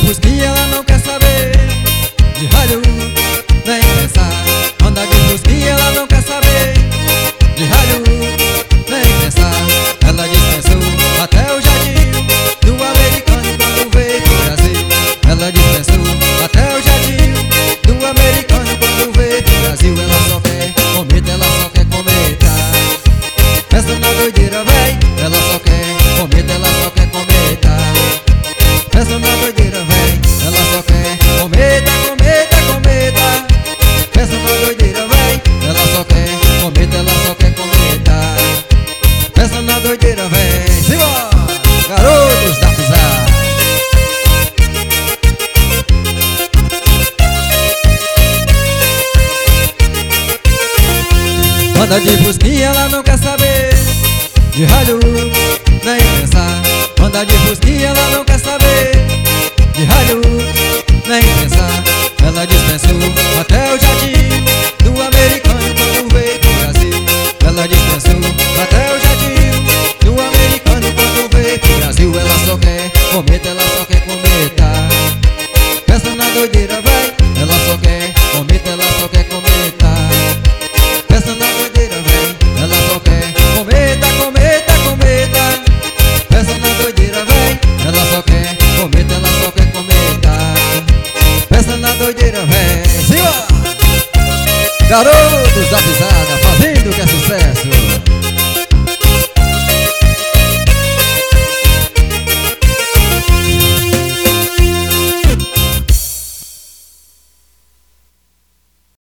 fusquinha, ela não quer saber de Hollywood, nem pensar. Anda de fusquinha, ela não quer saber de Hollywood, nem pensar. Ela dispensou até o jardim do americano quando veio pro Brasil. Ela dispensou até o jardim do americano quando veio pro Brasil. Ela só quer comida, ela só quer comida. Pensa na doideira, véi. Ela só quer comida, ela só quer comida. Pensa na doideira, véi. Ela só quer comida, comida, comida. Pensa na doideira, véi. Ela só quer comida, ela só quer comida. Pensa na doideira, véi. Simbora, garotos da pisada. Anda de fusquinha, ela não quer saber de Hollywood, nem pensar. Anda de fusquinha, ela não quer saber de Hollywood, nem pensar. Ela dispensou até o jardim do americano quando veio pro Brasil. Ela dispensou até o jardim do americano quando veio pro Brasil. Ela só quer comida, ela só quer comida. Pensa na doideira, véi. Ela só quer comida, ela só quer comida. Pensa na doideira, véi. Ela só quer comida, comida, comida. Pensa na doideira, véi. Ela só quer comida, ela só quer comida. Pensa na doideira, véi. Simbora! Garotos da pisada, fazendo que é sucesso.